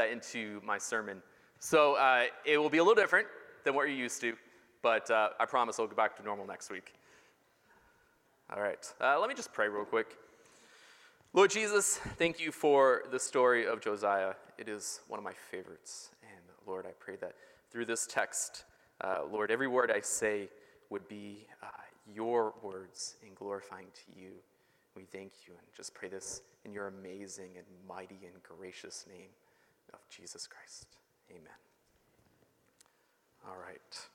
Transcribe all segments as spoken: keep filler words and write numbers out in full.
that into my sermon. So uh, it will be a little different than what you're used to, but uh, I promise I'll go back to normal next week. All right, uh, let me just pray real quick. Lord Jesus, thank you for the story of Josiah. It is one of my favorites. And Lord, I pray that through this text, uh, Lord, every word I say would be uh, your words and glorifying to you. We thank you and just pray this in your amazing and mighty and gracious name of Jesus Christ. Amen. All right.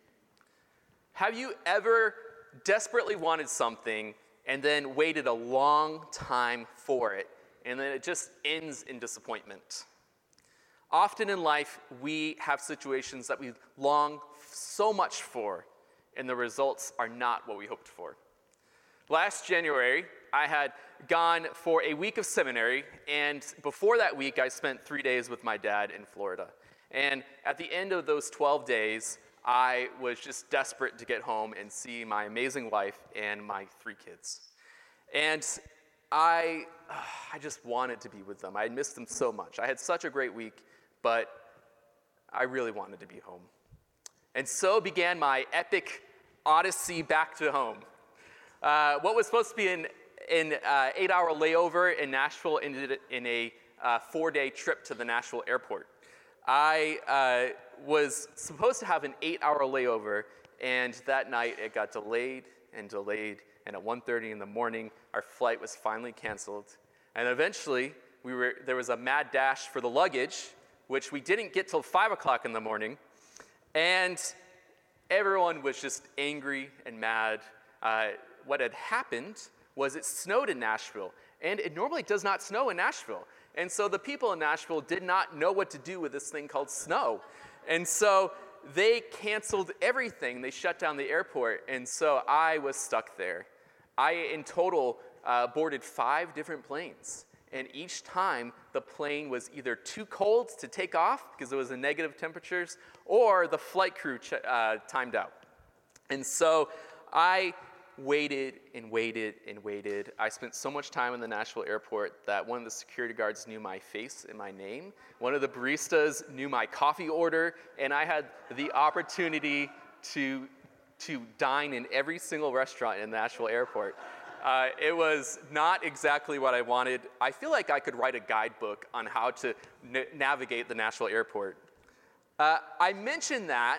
Have you ever desperately wanted something and then waited a long time for it, and then it just ends in disappointment? Often in life, we have situations that we long so much for, and the results are not what we hoped for. Last January, I had gone for a week of seminary, and before that week, I spent three days with my dad in Florida. And at the end of those twelve days, I was just desperate to get home and see my amazing wife and my three kids. And I, uh, I just wanted to be with them. I had missed them so much. I had such a great week, but I really wanted to be home. And so began my epic odyssey back to home. Uh, what was supposed to be an, an uh, eight-hour layover in Nashville ended in a uh, four-day trip to the Nashville airport. I uh, was supposed to have an eight-hour layover, and that night it got delayed and delayed, and at one thirty in the morning, our flight was finally canceled. And eventually, we were there was a mad dash for the luggage, which we didn't get till five o'clock in the morning, and everyone was just angry and mad. Uh, what had happened was it snowed in Nashville, and it normally does not snow in Nashville. And so the people in Nashville did not know what to do with this thing called snow. And so they canceled everything. They shut down the airport, and so I was stuck there. I, in total, uh, boarded five different planes. And each time, the plane was either too cold to take off because it was in negative temperatures, or the flight crew ch- uh, timed out. And so I waited and waited and waited. I spent so much time in the Nashville airport that one of the security guards knew my face and my name. One of the baristas knew my coffee order, and I had the opportunity to, to dine in every single restaurant in the Nashville airport. Uh, it was not exactly what I wanted. I feel like I could write a guidebook on how to n- navigate the Nashville airport. Uh, I mentioned that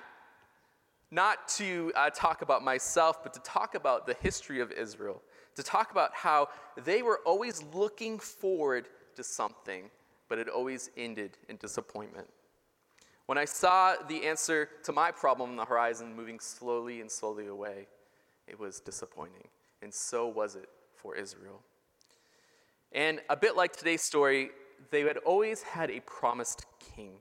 not to uh, talk about myself, but to talk about the history of Israel, to talk about how they were always looking forward to something, but it always ended in disappointment. When I saw the answer to my problem on the horizon moving slowly and slowly away, it was disappointing, and so was it for Israel. And a bit like today's story, they had always had a promised king.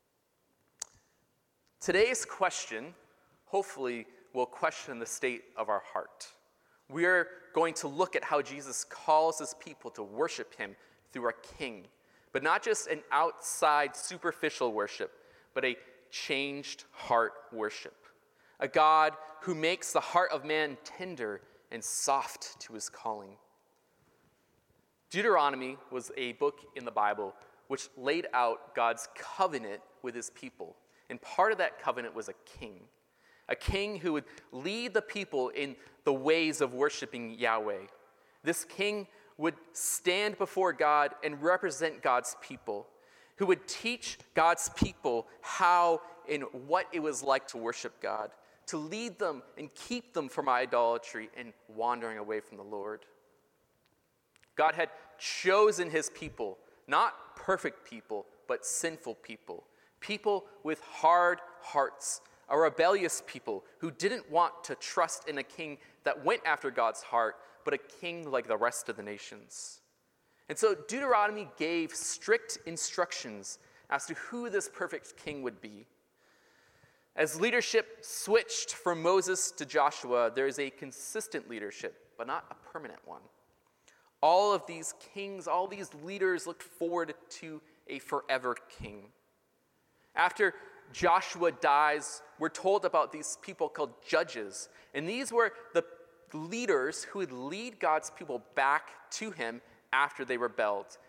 Today's question hopefully will question the state of our heart. We are going to look at how Jesus calls his people to worship him through a king, but not just an outside superficial worship, but a changed heart worship. A God who makes the heart of man tender and soft to his calling. Deuteronomy was a book in the Bible which laid out God's covenant with his people. And part of that covenant was a king. A king who would lead the people in the ways of worshiping Yahweh. This king would stand before God and represent God's people, who would teach God's people how and what it was like to worship God, to lead them and keep them from idolatry and wandering away from the Lord. God had chosen his people, not perfect people, but sinful people, people with hard hearts, a rebellious people who didn't want to trust in a king that went after God's heart, but a king like the rest of the nations. And so Deuteronomy gave strict instructions as to who this perfect king would be. As leadership switched from Moses to Joshua, there is a consistent leadership, but not a permanent one. All of these kings, all these leaders looked forward to a forever king. After Joshua dies, we're told about these people called judges. And these were the leaders who would lead God's people back to him after they rebelled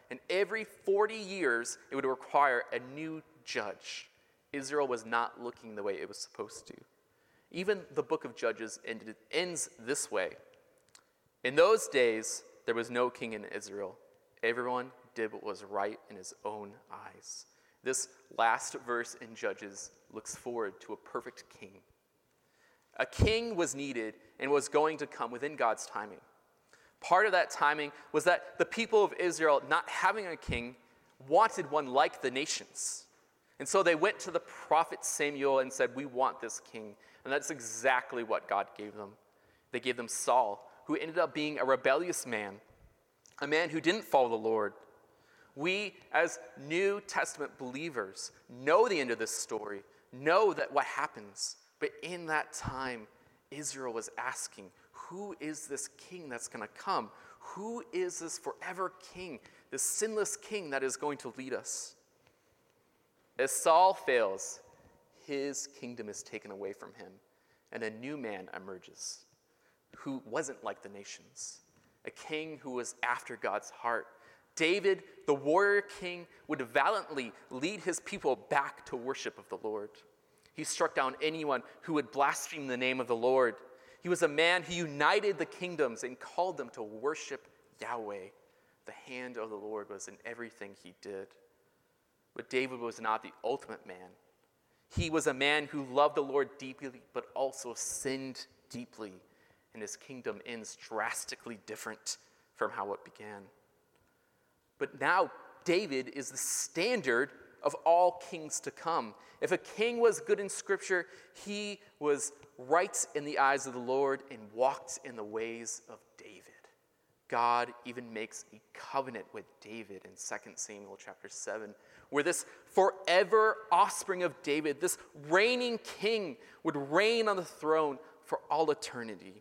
And every forty years, it would require a new judge. Israel was not looking the way it was supposed to. Even the book of Judges ended, ends this way. In those days, there was no king in Israel. Everyone did what was right in his own eyes. This last verse in Judges looks forward to a perfect king. A king was needed and was going to come within God's timing. Part of that timing was that the people of Israel, not having a king, wanted one like the nations. And so they went to the prophet Samuel and said, we want this king. And that's exactly what God gave them. They gave them Saul, who ended up being a rebellious man, a man who didn't follow the Lord. We, as New Testament believers, know the end of this story, know that what happens. But in that time, Israel was asking, who is this king that's going to come? Who is this forever king, this sinless king that is going to lead us? As Saul fails, his kingdom is taken away from him, and a new man emerges who wasn't like the nations, a king who was after God's heart. David, the warrior king, would valiantly lead his people back to worship of the Lord. He struck down anyone who would blaspheme the name of the Lord. He was a man who united the kingdoms and called them to worship Yahweh. The hand of the Lord was in everything he did. But David was not the ultimate man. He was a man who loved the Lord deeply, but also sinned deeply. And his kingdom ends drastically different from how it began. But now David is the standard of all kings to come. If a king was good in Scripture, he was right in the eyes of the Lord and walked in the ways of David. God even makes a covenant with David in Second Samuel chapter seven, where this forever offspring of David, this reigning king, would reign on the throne for all eternity.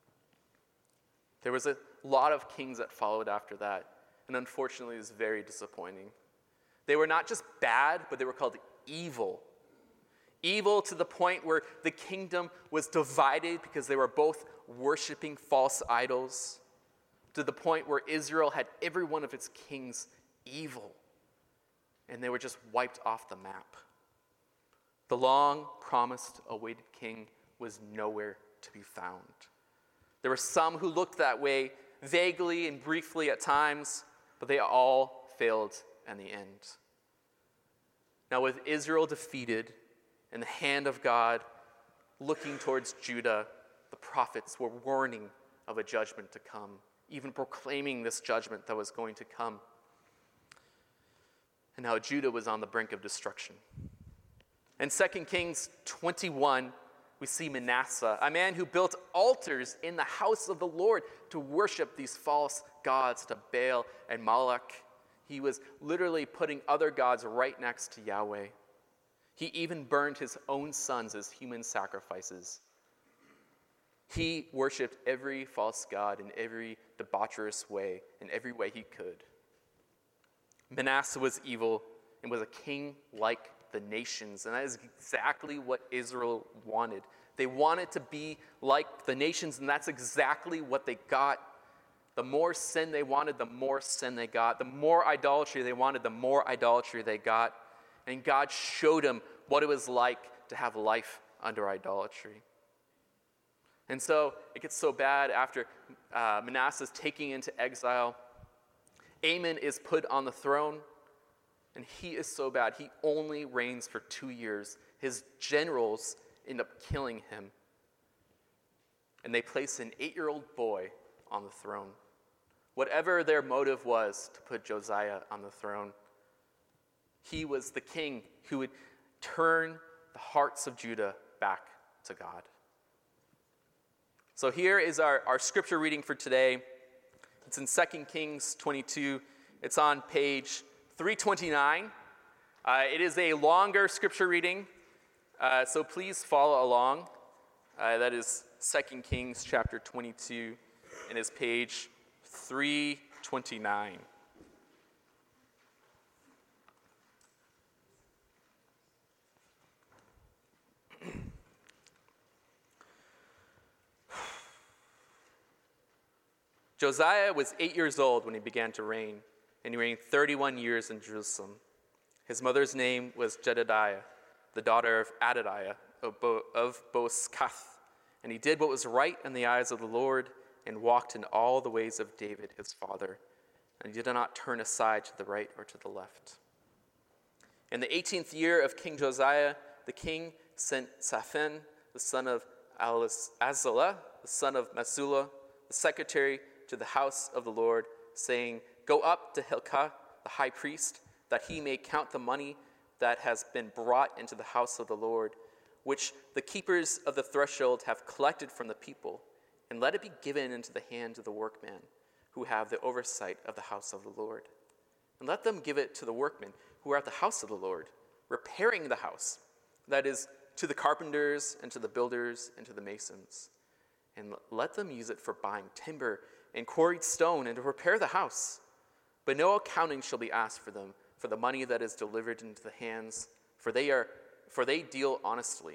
There was a lot of kings that followed after that, and unfortunately it was very disappointing. They were not just bad, but they were called evil. Evil to the point where the kingdom was divided because they were both worshiping false idols, to the point where Israel had every one of its kings evil, and they were just wiped off the map. The long-promised, awaited king was nowhere to be found. There were some who looked that way vaguely and briefly at times, but they all failed in the end. Now, with Israel defeated and the hand of God looking towards Judah, the prophets were warning of a judgment to come, even proclaiming this judgment that was going to come. And now Judah was on the brink of destruction. In Second Kings twenty-one, we see Manasseh, a man who built altars in the house of the Lord to worship these false gods, to Baal and Moloch. He was literally putting other gods right next to Yahweh. He even burned his own sons as human sacrifices. He worshipped every false god in every debaucherous way, in every way he could. Manasseh was evil and was a king like the nations, and that is exactly what Israel wanted. They wanted to be like the nations, and that's exactly what they got. The more sin they wanted, the more sin they got. The more idolatry they wanted, the more idolatry they got. And God showed them what it was like to have life under idolatry. And so it gets so bad after uh, Manasseh's taking into exile. Amon is put on the throne, and he is so bad. He only reigns for two years. His generals end up killing him. And they place an eight-year-old boy on the throne. Whatever their motive was to put Josiah on the throne, he was the king who would turn the hearts of Judah back to God. So here is our, our scripture reading for today. It's in Second Kings twenty-two. It's on page three twenty-nine. Uh, it is a longer scripture reading, uh, so please follow along. Uh, that is Second Kings chapter twenty-two, and it's page three twenty-nine. Josiah was eight years old when he began to reign, and he reigned thirty-one years in Jerusalem. His mother's name was Jedidiah, the daughter of Adadiah of, Bo- of Boskath. And he did what was right in the eyes of the Lord and walked in all the ways of David his father. And he did not turn aside to the right or to the left. In the eighteenth year of King Josiah, the king sent Shaphan, the son of Azaliah, the son of Mesulla, the secretary, to the house of the Lord, saying, "Go up to Hilkiah, the high priest, that he may count the money that has been brought into the house of the Lord, which the keepers of the threshold have collected from the people, and let it be given into the hand of the workmen who have the oversight of the house of the Lord. And let them give it to the workmen who are at the house of the Lord, repairing the house, that is, to the carpenters and to the builders and to the masons. And let them use it for buying timber and quarried stone and to repair the house. But no accounting shall be asked for them, for the money that is delivered into the hands, for they are for they deal honestly."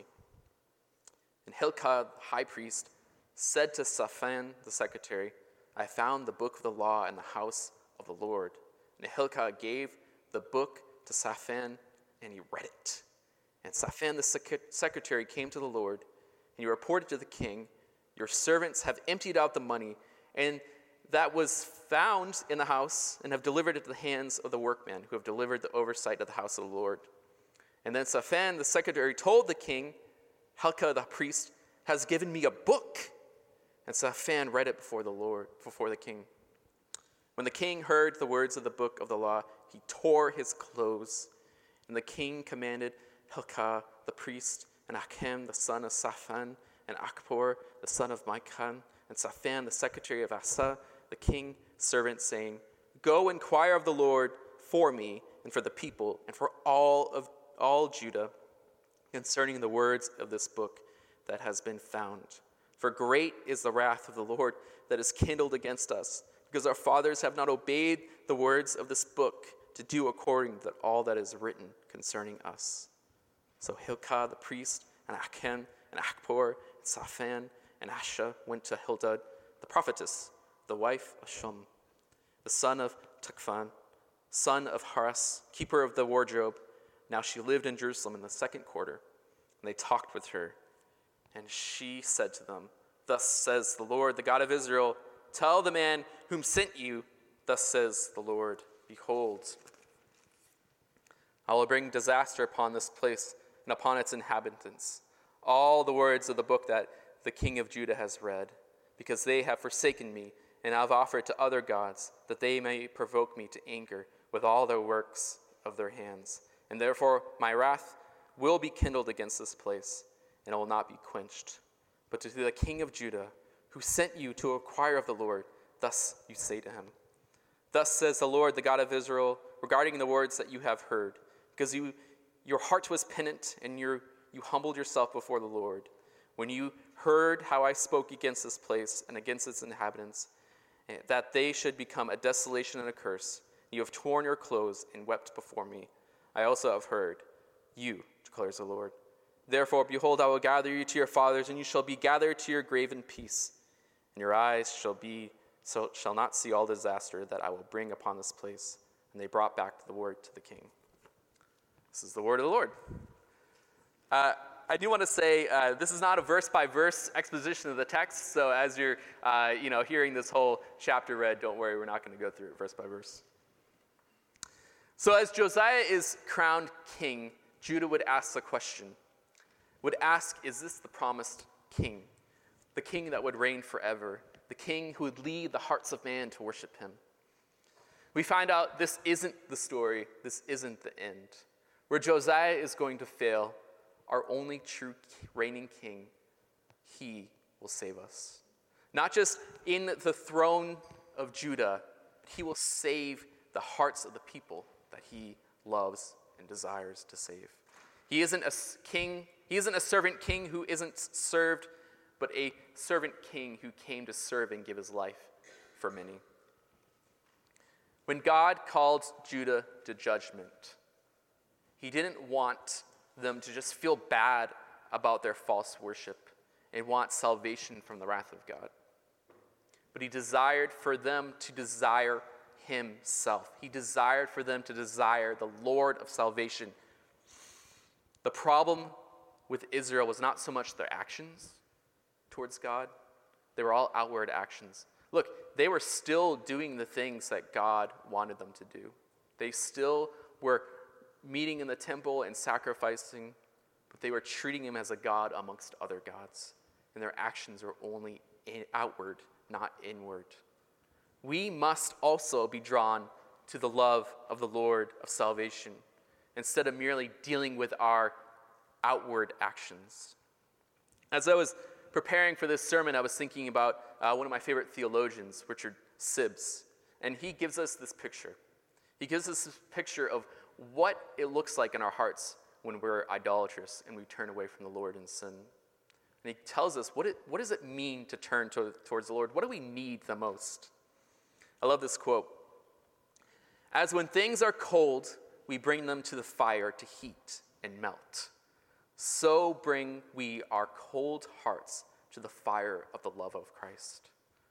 And Hilkiah, the high priest, said to Shaphan, the secretary, "I found the book of the law in the house of the Lord." And Hilkiah gave the book to Shaphan, and he read it. And Shaphan, the sec- secretary, came to the Lord, and he reported to the king, "Your servants have emptied out the money, and that was found in the house, and have delivered it to the hands of the workmen who have delivered the oversight of the house of the Lord." And then Shaphan, the secretary, told the king, "Hilkiah the priest has given me a book." And Shaphan read it before the Lord, before the king. When the king heard the words of the book of the law, he tore his clothes. And the king commanded Hilkiah the priest, and Achim the son of Shaphan, and Achbor the son of Micah, and Shaphan the secretary of Asa, the king's servant, saying, "Go inquire of the Lord for me and for the people and for all of all Judah concerning the words of this book that has been found. For great is the wrath of the Lord that is kindled against us, because our fathers have not obeyed the words of this book to do according to all that is written concerning us." So Hilkiah the priest, and Achim, and Achbor, and Shaphan, and Asha went to Hildad, the prophetess, the wife of Shum, the son of Takvan, son of Haras, keeper of the wardrobe. Now she lived in Jerusalem in the second quarter, and they talked with her. And she said to them, "Thus says the Lord, the God of Israel, tell the man whom sent you, thus says the Lord, behold, I will bring disaster upon this place and upon its inhabitants, all the words of the book that the king of Judah has read, because they have forsaken me and have offered to other gods, that they may provoke me to anger with all the works of their hands. And therefore my wrath will be kindled against this place, and it will not be quenched. But to the king of Judah, who sent you to inquire of the Lord, thus you say to him, Thus says the Lord, the God of Israel, regarding the words that you have heard, because you, your heart was penitent, and your, you humbled yourself before the Lord, when you heard how I spoke against this place and against its inhabitants, that they should become a desolation and a curse. You have torn your clothes and wept before me. I also have heard you, declares the Lord. Therefore, behold, I will gather you to your fathers, and you shall be gathered to your grave in peace. And your eyes shall be so shall not see all disaster that I will bring upon this place. And they brought back the word to the king. This is the word of the Lord. Uh, I do want to say uh, this is not a verse-by-verse exposition of the text. So as you're, uh, you know, hearing this whole chapter read, don't worry, we're not going to go through it verse by verse. So as Josiah is crowned king, Judah would ask the question, would ask, is this the promised king? The king that would reign forever, the king who would lead the hearts of man to worship him. We find out this isn't the story, this isn't the end. Where Josiah is going to fail, our only true reigning king, he will save us. Not just in the throne of Judah, but he will save the hearts of the people that he loves and desires to save. He isn't a king, he isn't a servant king who isn't served, but a servant king who came to serve and give his life for many. When God called Judah to judgment, he didn't want them to just feel bad about their false worship and want salvation from the wrath of God. But he desired for them to desire himself. He desired for them to desire the Lord of salvation. The problem with Israel was not so much their actions towards God. They were all outward actions. Look, they were still doing the things that God wanted them to do. They still were meeting in the temple and sacrificing, but they were treating him as a god amongst other gods. And their actions were only in outward, not inward. We must also be drawn to the love of the Lord of salvation instead of merely dealing with our outward actions. As I was preparing for this sermon, I was thinking about uh, one of my favorite theologians, Richard Sibbes, and he gives us this picture. He gives us this picture of what it looks like in our hearts when we're idolatrous and we turn away from the Lord in sin. And he tells us, what, it, what does it mean to turn to, towards the Lord? What do we need the most? I love this quote. As when things are cold, we bring them to the fire to heat and melt. So bring we our cold hearts to the fire of the love of Christ.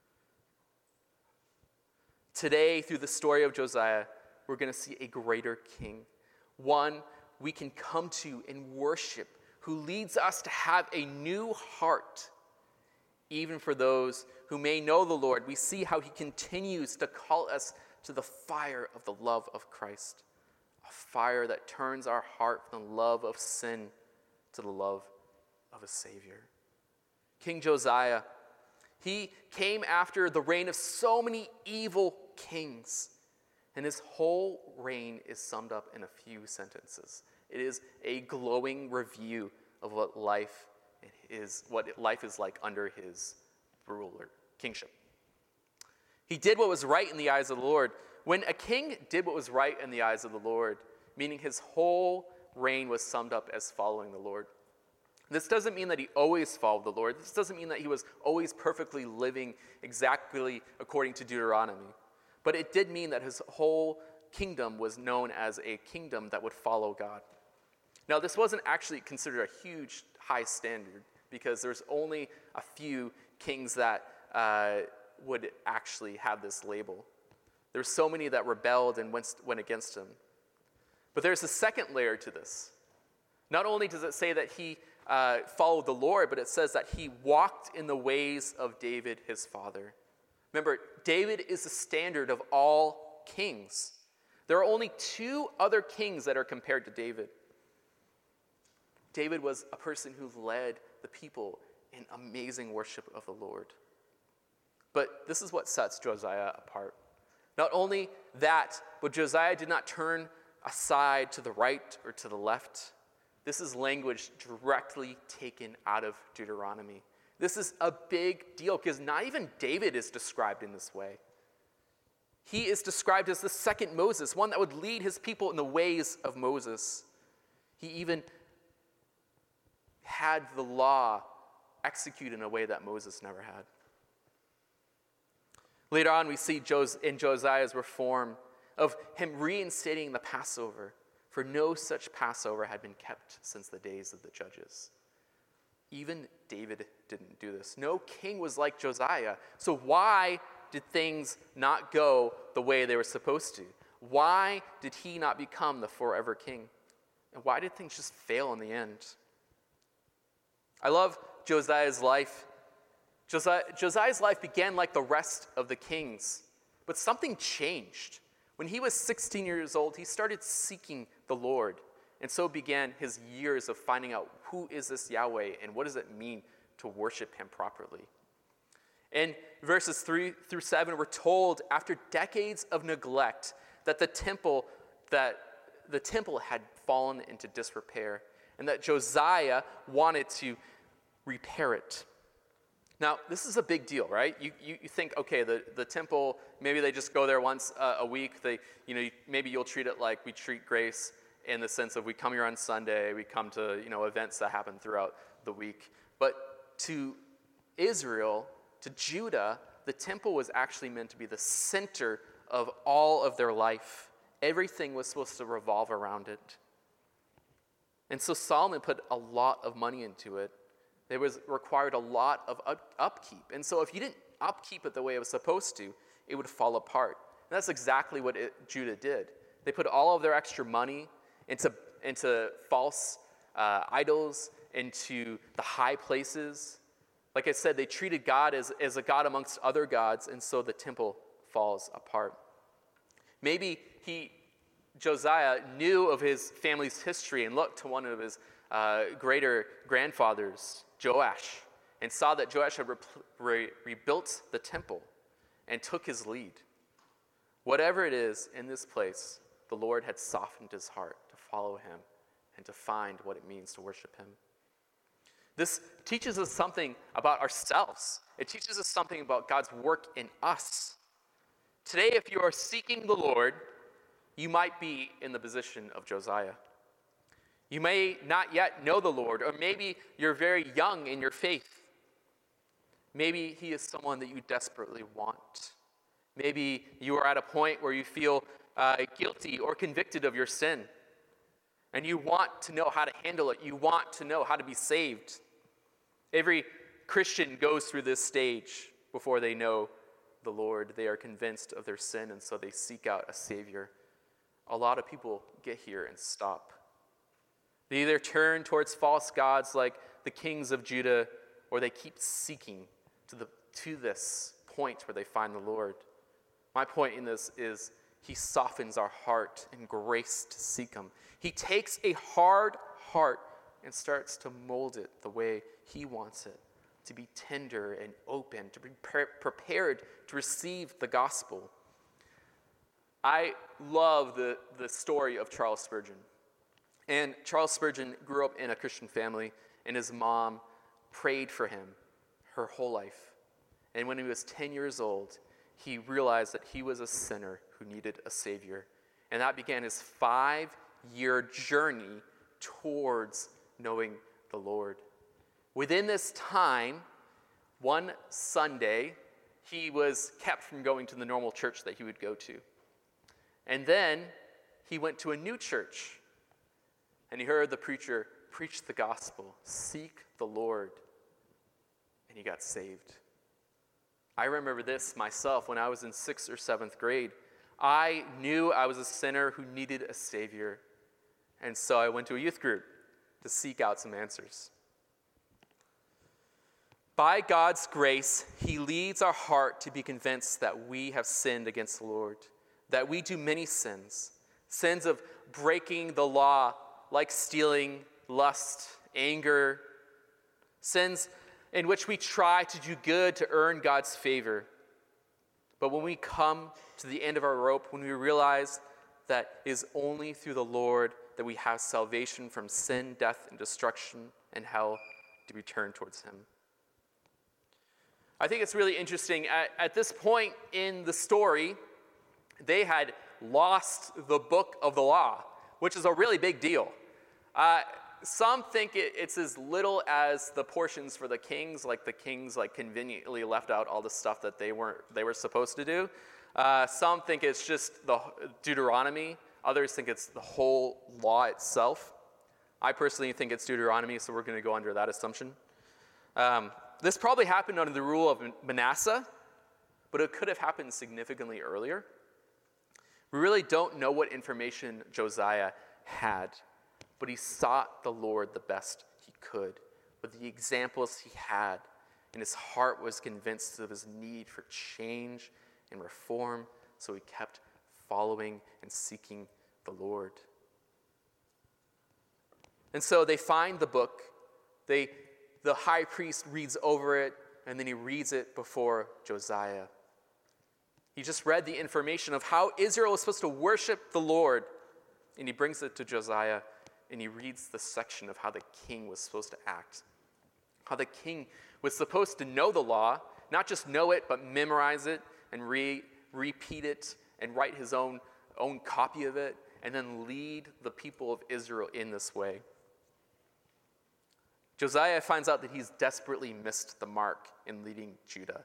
Today, through the story of Josiah, we're going to see a greater king, one we can come to and worship, who leads us to have a new heart. Even for those who may know the Lord, we see how he continues to call us to the fire of the love of Christ, a fire that turns our heart from the love of sin to the love of a Savior. King Josiah, he came after the reign of so many evil kings, and his whole reign is summed up in a few sentences. It is a glowing review of what life is, what life is like under his ruler, kingship. He did what was right in the eyes of the Lord. When a king did what was right in the eyes of the Lord, meaning his whole reign was summed up as following the Lord. This doesn't mean that he always followed the Lord. This doesn't mean that he was always perfectly living exactly according to Deuteronomy. But it did mean that his whole kingdom was known as a kingdom that would follow God. Now, this wasn't actually considered a huge, high standard because there's only a few kings that uh, would actually have this label. There's so many that rebelled and went, went against him. But there's a second layer to this. Not only does it say that he uh, followed the Lord, but it says that he walked in the ways of David, his father. Remember, David is the standard of all kings. There are only two other kings that are compared to David. David was a person who led the people in amazing worship of the Lord. But this is what sets Josiah apart. Not only that, but Josiah did not turn aside to the right or to the left. This is language directly taken out of Deuteronomy. This is a big deal because not even David is described in this way. He is described as the second Moses, one that would lead his people in the ways of Moses. He even had the law executed in a way that Moses never had. Later on, we see in Josiah's reform of him reinstating the Passover, for no such Passover had been kept since the days of the judges. Even David didn't do this. No king was like Josiah. So why did things not go the way they were supposed to? Why did he not become the forever king? And why did things just fail in the end? I love Josiah's life. Josiah, Josiah's life began like the rest of the kings, but something changed. When he was sixteen years old, he started seeking the Lord, and so began his years of finding out who is this Yahweh and what does it mean to worship him properly. In verses three through seven, we're told after decades of neglect that the temple that the temple had fallen into disrepair and that Josiah wanted to repair it. Now, this is a big deal, right? You you, you think, okay, the, the temple, maybe they just go there once uh, a week. They, you know, maybe you'll treat it like we treat Grace in the sense of we come here on Sunday, we come to, you know, events that happen throughout the week. But to Israel, to Judah, the temple was actually meant to be the center of all of their life. Everything was supposed to revolve around it. And so Solomon put a lot of money into it. There was required a lot of up- upkeep. And so if you didn't upkeep it the way it was supposed to, it would fall apart. And that's exactly what it, Judah did. They put all of their extra money into, into false uh, idols, into the high places. Like I said, they treated God as, as a God amongst other gods, and so the temple falls apart. Maybe he, Josiah, knew of his family's history and looked to one of his uh, greater grandfathers, Joash, and saw that Joash had re- re- rebuilt the temple and took his lead. Whatever it is in this place, the Lord had softened his heart to follow him and to find what it means to worship him. This teaches us something about ourselves. It teaches us something about God's work in us. Today, if you are seeking the Lord, you might be in the position of Josiah. You may not yet know the Lord, or maybe you're very young in your faith. Maybe he is someone that you desperately want. Maybe you are at a point where you feel uh, guilty or convicted of your sin, and you want to know how to handle it. You want to know how to be saved. Every Christian goes through this stage before they know the Lord. They are convinced of their sin, and so they seek out a Savior. A lot of people get here and stop. They either turn towards false gods like the kings of Judah, or they keep seeking to the to this point where they find the Lord. My point in this is he softens our heart in grace to seek him. He takes a hard heart and starts to mold it the way he wants it, to be tender and open, to be pre- prepared to receive the gospel. I love the, the story of Charles Spurgeon. And Charles Spurgeon grew up in a Christian family, and his mom prayed for him her whole life. And when he was ten years old, he realized that he was a sinner who needed a Savior. And that began his five-year journey towards knowing the Lord. Within this time, one Sunday, he was kept from going to the normal church that he would go to. And then he went to a new church, and he heard the preacher preach the gospel, seek the Lord, and he got saved. I remember this myself when I was in sixth or seventh grade. I knew I was a sinner who needed a Savior, and so I went to a youth group to seek out some answers. By God's grace, he leads our heart to be convinced that we have sinned against the Lord, that we do many sins, sins of breaking the law, like stealing, lust, anger, sins in which we try to do good to earn God's favor. But when we come to the end of our rope, when we realize that it is only through the Lord that we have salvation from sin, death, and destruction, and hell, to return towards him. I think it's really interesting. At, at this point in the story, they had lost the book of the law, which is a really big deal. Uh, some think it, it's as little as the portions for the kings, like the kings like conveniently left out all the stuff that they weren't they were supposed to do. Uh, some think it's just the Deuteronomy. Others think it's the whole law itself. I personally think it's Deuteronomy, so we're going to go under that assumption. Um, this probably happened under the rule of Manasseh, but it could have happened significantly earlier. We really don't know what information Josiah had, but he sought the Lord the best he could with the examples he had, and his heart was convinced of his need for change and reform, so he kept following and seeking the Lord. And so they find the book, they, the high priest reads over it, and then he reads it before Josiah. He just read the information of how Israel was supposed to worship the Lord, and he brings it to Josiah, and he reads the section of how the king was supposed to act. How the king was supposed to know the law, not just know it, but memorize it and re- repeat it and write his own, own copy of it, and then lead the people of Israel in this way. Josiah finds out that he's desperately missed the mark in leading Judah.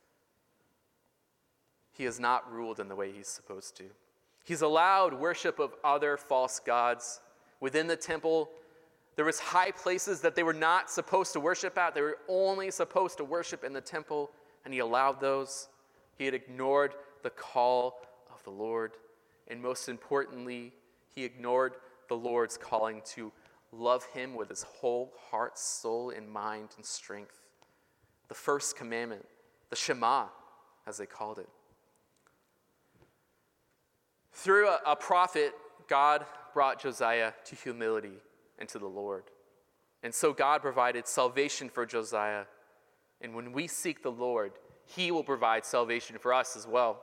He has not ruled in the way he's supposed to. He's allowed worship of other false gods within the temple. There was high places that they were not supposed to worship at. They were only supposed to worship in the temple, and he allowed those. He had ignored the call of of the Lord. And most importantly, he ignored the Lord's calling to love him with his whole heart, soul, and mind and strength. The first commandment, the Shema, as they called it. Through a, a prophet, God brought Josiah to humility and to the Lord. And so God provided salvation for Josiah. And when we seek the Lord, he will provide salvation for us as well.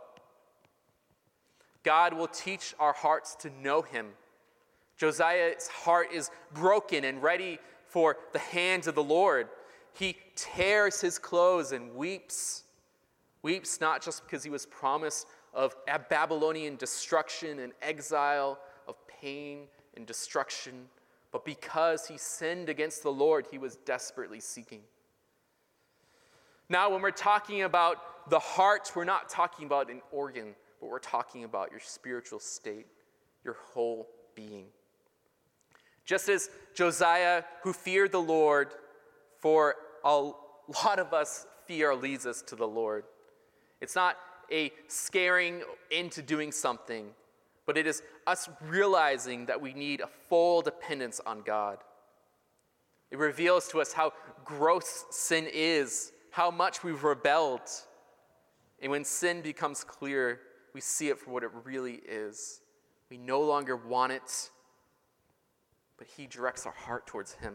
God will teach our hearts to know him. Josiah's heart is broken and ready for the hands of the Lord. He tears his clothes and weeps. Weeps not just because he was promised of Babylonian destruction and exile, of pain and destruction, but because he sinned against the Lord, he was desperately seeking. Now, when we're talking about the heart, we're not talking about an organ, but we're talking about your spiritual state, your whole being. Just as Josiah, who feared the Lord, for a lot of us, fear leads us to the Lord. It's not a scaring into doing something, but it is us realizing that we need a full dependence on God. It reveals to us how gross sin is, how much we've rebelled. And when sin becomes clear, we see it for what it really is. We no longer want it, but he directs our heart towards him.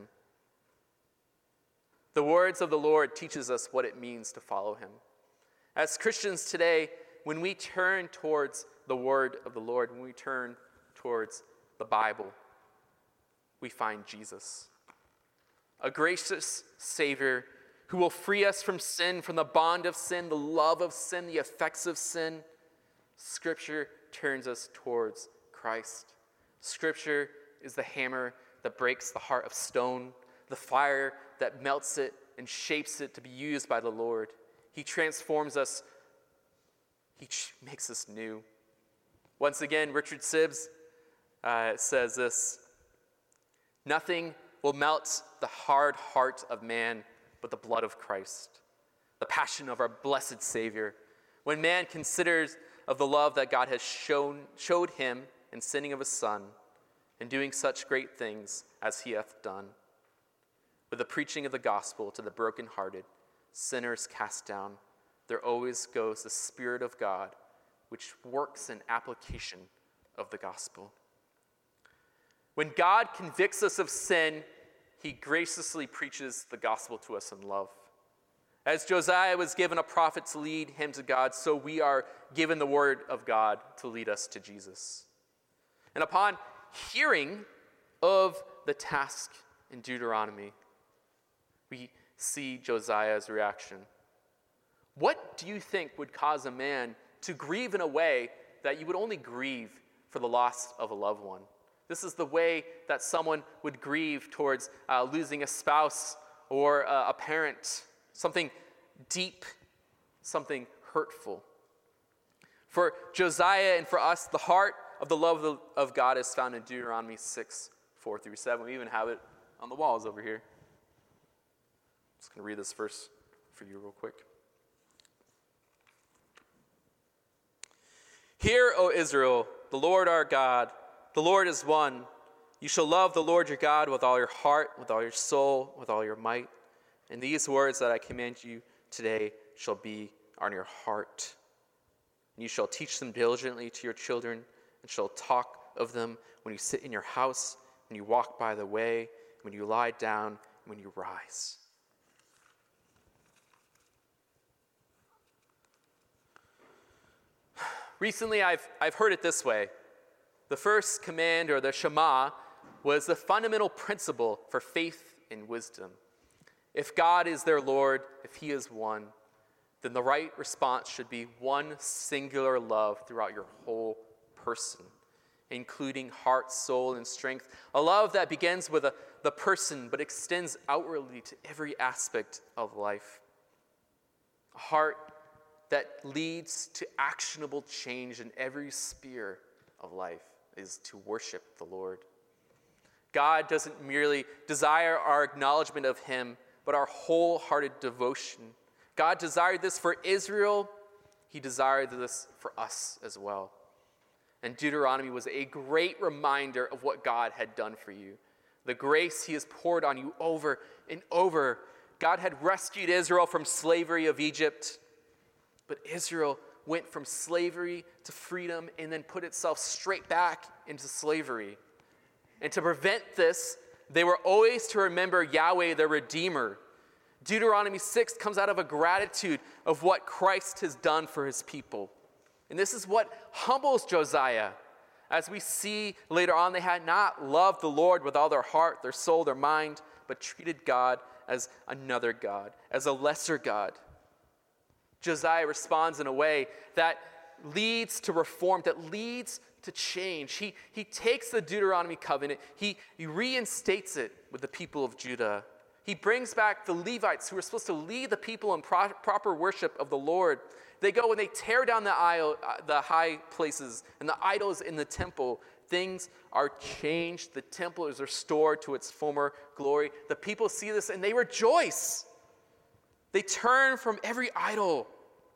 The words of the Lord teaches us what it means to follow him. As Christians today, when we turn towards the word of the Lord, when we turn towards the Bible, we find Jesus, a gracious Savior who will free us from sin, from the bond of sin, the love of sin, the effects of sin. Scripture turns us towards Christ. Scripture is the hammer that breaks the heart of stone, the fire that melts it and shapes it to be used by the Lord. He transforms us. He makes us new. Once again, Richard Sibbes uh, says this: nothing will melt the hard heart of man but the blood of Christ, the passion of our blessed Savior. When man considers of the love that God has shown, showed him in sending of his Son, and doing such great things as he hath done, with the preaching of the gospel to the brokenhearted, sinners cast down, there always goes the Spirit of God, which works in application of the gospel. When God convicts us of sin, he graciously preaches the gospel to us in love. As Josiah was given a prophet to lead him to God, so we are given the word of God to lead us to Jesus. And upon hearing of the task in Deuteronomy, we see Josiah's reaction. What do you think would cause a man to grieve in a way that you would only grieve for the loss of a loved one? This is the way that someone would grieve towards uh, losing a spouse or uh, a parent, something deep, something hurtful. For Josiah and for us, the heart of the love of, the, of God is found in Deuteronomy six, four through seven. We even have it on the walls over here. I'm just going to read this verse for you real quick. Hear, O Israel, the Lord our God, the Lord is one. You shall love the Lord your God with all your heart, with all your soul, with all your might. And these words that I command you today shall be on your heart. And you shall teach them diligently to your children, and shall talk of them when you sit in your house, when you walk by the way, when you lie down, and when you rise. Recently, I've, I've heard it this way. The first command, or the Shema, was the fundamental principle for faith and wisdom. If God is their Lord, if he is one, then the right response should be one singular love throughout your whole person, including heart, soul, and strength. A love that begins with a, the person, but extends outwardly to every aspect of life. A heart that leads to actionable change in every sphere of life is to worship the Lord. God doesn't merely desire our acknowledgement of him, but our wholehearted devotion. God desired this for Israel. He desired this for us as well. And Deuteronomy was a great reminder of what God had done for you. The grace he has poured on you over and over. God had rescued Israel from slavery of Egypt, but Israel went from slavery to freedom and then put itself straight back into slavery. And to prevent this, they were always to remember Yahweh, their Redeemer. Deuteronomy six comes out of a gratitude of what Christ has done for his people. And this is what humbles Josiah. As we see later on, they had not loved the Lord with all their heart, their soul, their mind, but treated God as another God, as a lesser God. Josiah responds in a way that leads to reform, that leads to change. He, he takes the Deuteronomy covenant, he, he reinstates it with the people of Judah. He brings back the Levites who were supposed to lead the people in pro- proper worship of the Lord. They go and they tear down the, aisle, uh, the high places and the idols in the temple. Things are changed. The temple is restored to its former glory. The people see this and they rejoice. They turn from every idol.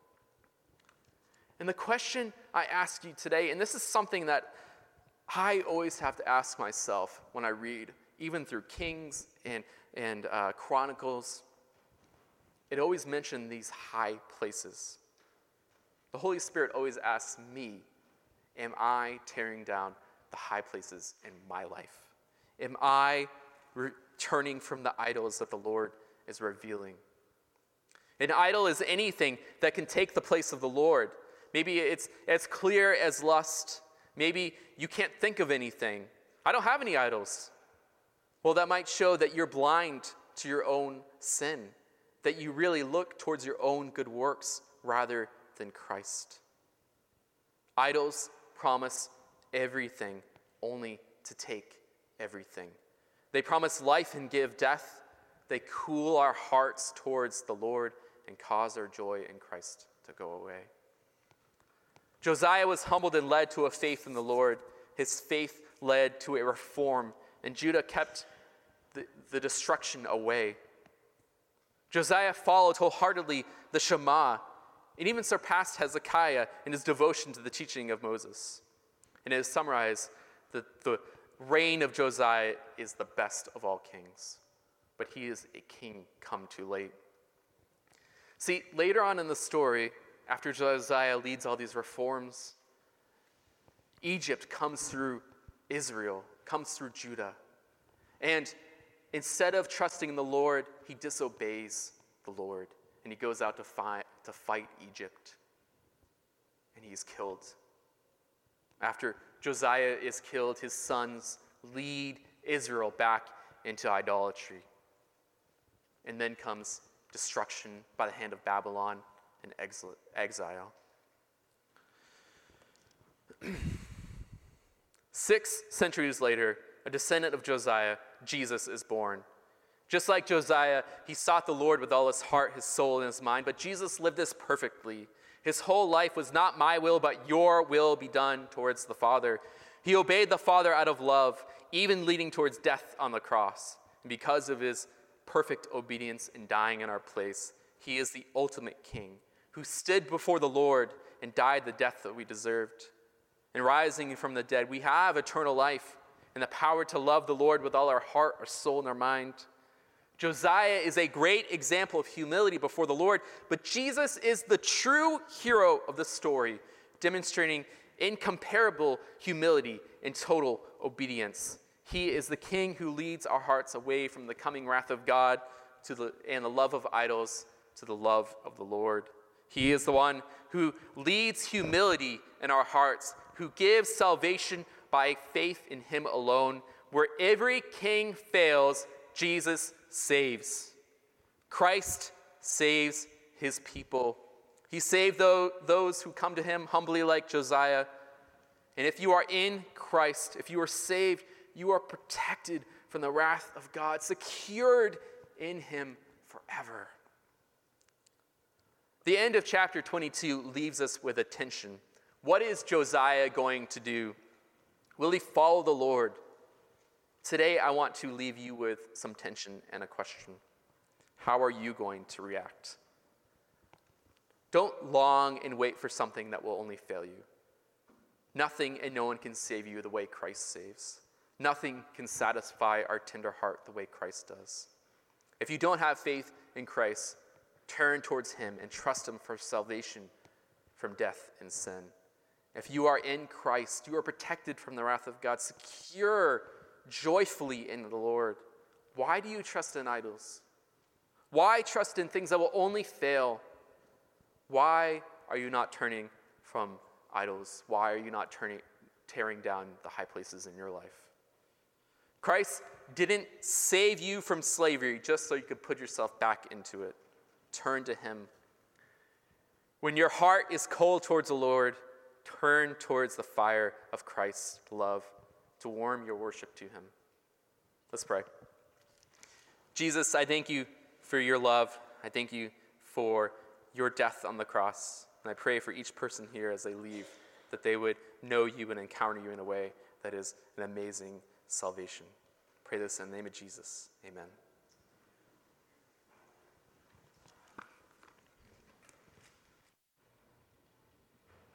And the question I ask you today, and this is something that I always have to ask myself when I read, even through Kings and, and uh, Chronicles, it always mentioned these high places. The Holy Spirit always asks me, am I tearing down the high places in my life? Am I re- turning from the idols that the Lord is revealing? An idol is anything that can take the place of the Lord. Maybe it's as clear as lust. Maybe you can't think of anything. I don't have any idols. Well, that might show that you're blind to your own sin, that you really look towards your own good works rather than Christ. Idols promise everything, only to take everything. They promise life and give death. They cool our hearts towards the Lord and cause our joy in Christ to go away. Josiah was humbled and led to a faith in the Lord. His faith led to a reform, and Judah kept the, the destruction away. Josiah followed wholeheartedly the Shema, and even surpassed Hezekiah in his devotion to the teaching of Moses. And it is summarized that the reign of Josiah is the best of all kings, but he is a king come too late. See, later on in the story, after Josiah leads all these reforms, Egypt comes through Israel, comes through Judah. And instead of trusting in the Lord, he disobeys the Lord. And he goes out to fight, to fight Egypt. And he's killed. After Josiah is killed, his sons lead Israel back into idolatry. And then comes destruction by the hand of Babylon and exile. Six centuries later, a descendant of Josiah, Jesus, is born. Just like Josiah, he sought the Lord with all his heart, his soul, and his mind, but Jesus lived this perfectly. His whole life was not my will, but your will be done towards the Father. He obeyed the Father out of love, even leading towards death on the cross. And because of his perfect obedience in dying in our place, he is the ultimate king who stood before the Lord and died the death that we deserved. And rising from the dead, we have eternal life and the power to love the Lord with all our heart, our soul, and our mind. Josiah is a great example of humility before the Lord, but Jesus is the true hero of the story, demonstrating incomparable humility and total obedience. He is the king who leads our hearts away from the coming wrath of God to the, and the love of idols to the love of the Lord. He is the one who leads humility in our hearts, who gives salvation by faith in him alone. Where every king fails, Jesus saves. Christ saves his people. He saved those who come to him humbly like Josiah. And if you are in Christ, if you are saved, you are protected from the wrath of God, secured in him forever. The end of chapter twenty-two leaves us with a tension. What is Josiah going to do? Will he follow the Lord? Today, I want to leave you with some tension and a question. How are you going to react? Don't long and wait for something that will only fail you. Nothing and no one can save you the way Christ saves. Nothing can satisfy our tender heart the way Christ does. If you don't have faith in Christ, turn towards him and trust him for salvation from death and sin. If you are in Christ, you are protected from the wrath of God, secure joyfully in the Lord. Why do you trust in idols? Why trust in things that will only fail? Why are you not turning from idols? Why are you not turning, tearing down the high places in your life? Christ didn't save you from slavery just so you could put yourself back into it. Turn to him. When your heart is cold towards the Lord, turn towards the fire of Christ's love to warm your worship to him. Let's pray. Jesus, I thank you for your love. I thank you for your death on the cross. And I pray for each person here as they leave, that they would know you and encounter you in a way that is an amazing salvation. Pray this in the name of Jesus. Amen.